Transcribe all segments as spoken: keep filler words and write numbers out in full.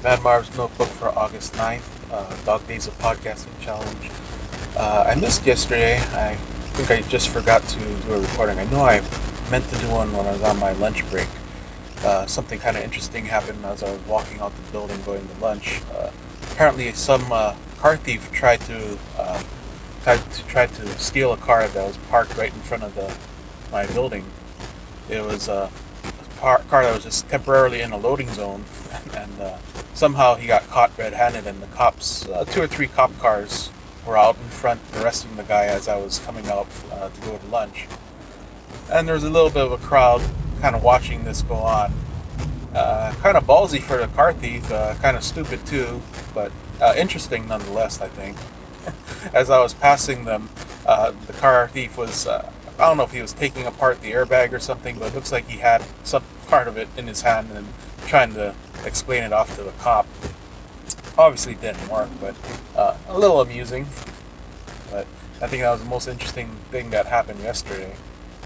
Mad Marv's Notebook for August ninth, uh, Dog Days of Podcasting Challenge. Uh, I missed yesterday. I think I just forgot to do a recording. I know I meant to do one when I was on my lunch break. Uh, something kind of interesting happened as I was walking out the building going to lunch. Uh, apparently, some uh, car thief tried to, uh, tried to tried to steal a car that was parked right in front of the my building. It was uh, a car, car that was just temporarily in a loading zone, and uh, somehow he got caught red-handed, and the cops, uh, two or three cop cars were out in front arresting the guy as I was coming out uh, to go to lunch. And there was a little bit of a crowd kind of watching this go on. Uh, kind of ballsy for the car thief, uh, kind of stupid too, but uh, interesting nonetheless, I think. As I was passing them, uh, the car thief was, uh, I don't know if he was taking apart the airbag or something, but it looks like he had some part of it in his hand and trying to explain it off to the cop. Obviously it didn't work, but uh, a little amusing. But I think that was the most interesting thing that happened yesterday.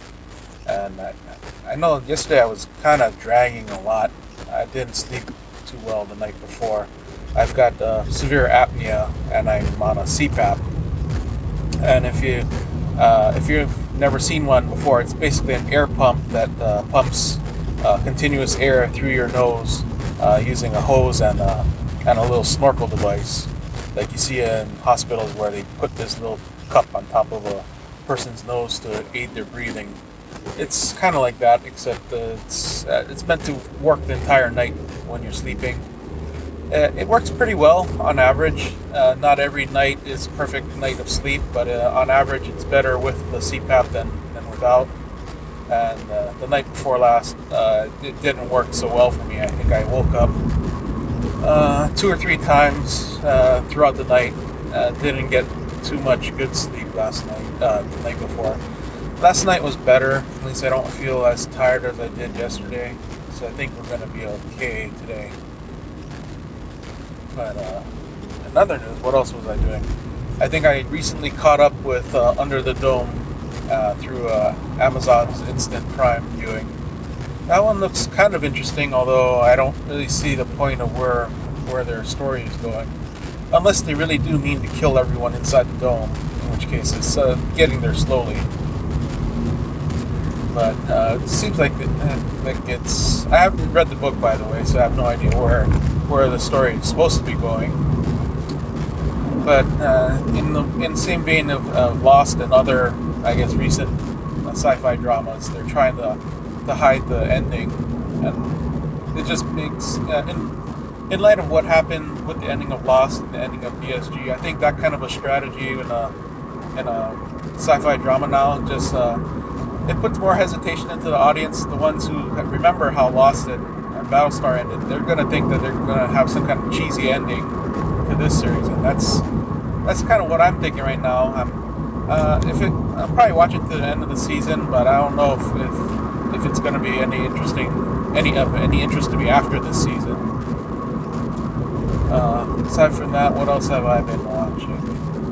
And I, I know yesterday I was kind of dragging a lot. I didn't sleep too well the night before. I've got uh, severe apnea, and I'm on a C PAP. And if you uh, if you've never seen one before, it's basically an air pump that uh, pumps uh, continuous air through your nose uh, using a hose and uh, and a little snorkel device, like you see in hospitals where they put this little cup on top of a person's nose to aid their breathing. It's kind of like that, except uh, it's uh, it's meant to work the entire night when you're sleeping. Uh, it works pretty well on average. Uh, not every night is a perfect night of sleep, but uh, on average it's better with the C PAP than, than without. And uh, the night before last, uh, it didn't work so well for me. I think I woke up uh, two or three times uh, throughout the night. Uh, didn't get too much good sleep last night, uh, the night before. Last night was better. At least I don't feel as tired as I did yesterday. So I think we're going to be okay today. But uh, in other news, what else was I doing? I think I recently caught up with uh, Under the Dome uh, through uh, Amazon's Instant Prime viewing. That one looks kind of interesting, although I don't really see the point of where where their story is going. Unless they really do mean to kill everyone inside the dome, in which case it's uh, getting there slowly. But uh, it seems like it, like it's. I haven't read the book, by the way, so I have no idea where where the story is supposed to be going. But uh, in the in the same vein of uh, Lost and other, I guess, recent uh, sci-fi dramas, they're trying to to hide the ending, and it just makes. Uh, in, in light of what happened with the ending of Lost and the ending of B S G, I think that kind of a strategy in a in a sci-fi drama now just. Uh, It puts more hesitation into the audience. The ones who remember how Lost and, and Battlestar ended, they're going to think that they're going to have some kind of cheesy ending to this series, and that's that's kind of what I'm thinking right now. I'm uh, if it, I'll probably watch it to the end of the season, but I don't know if if, if it's going to be any interesting, any of any interest to me after this season. Uh, aside from that, what else have I been watching?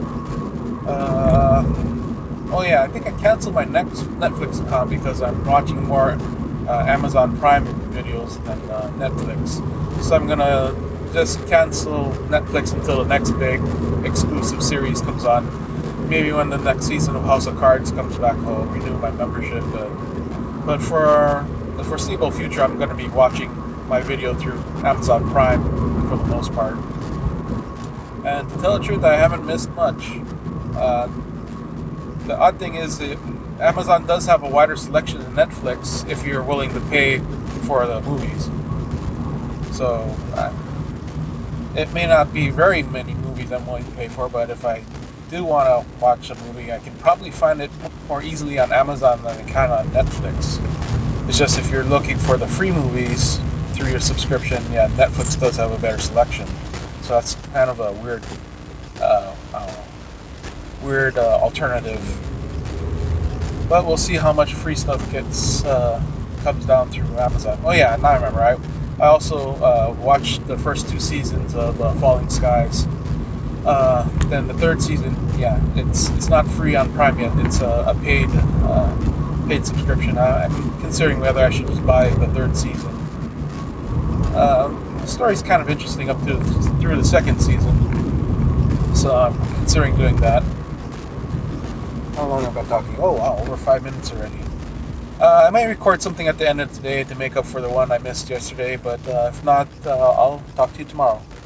Uh. Oh yeah, I think I canceled my next Netflix account because I'm watching more uh, Amazon Prime videos than uh, Netflix. So I'm gonna just cancel Netflix until the next big exclusive series comes on. Maybe when the next season of House of Cards comes back, I'll renew my membership. But, but for the foreseeable future, I'm gonna be watching my video through Amazon Prime for the most part. And to tell the truth, I haven't missed much. Uh, The odd thing is that Amazon does have a wider selection than Netflix if you're willing to pay for the movies. So uh, it may not be very many movies I'm willing to pay for, but if I do want to watch a movie, I can probably find it more easily on Amazon than I can on Netflix. It's just if you're looking for the free movies through your subscription, yeah, Netflix does have a better selection. So that's kind of a weird, uh, I don't know, weird uh, alternative, but we'll see how much free stuff gets uh, comes down through Amazon. Oh yeah, now I remember. I I also uh, watched the first two seasons of uh, Falling Skies. Uh, then the third season, yeah, it's it's not free on Prime yet. It's a, a paid uh, paid subscription. I, I'm considering whether I should just buy the third season. Uh, story's kind of interesting up to through the second season, so I'm considering doing that. How long have I been talking? Oh wow, over five minutes already. Uh, I might record something at the end of today to make up for the one I missed yesterday, but uh, if not, uh, I'll talk to you tomorrow.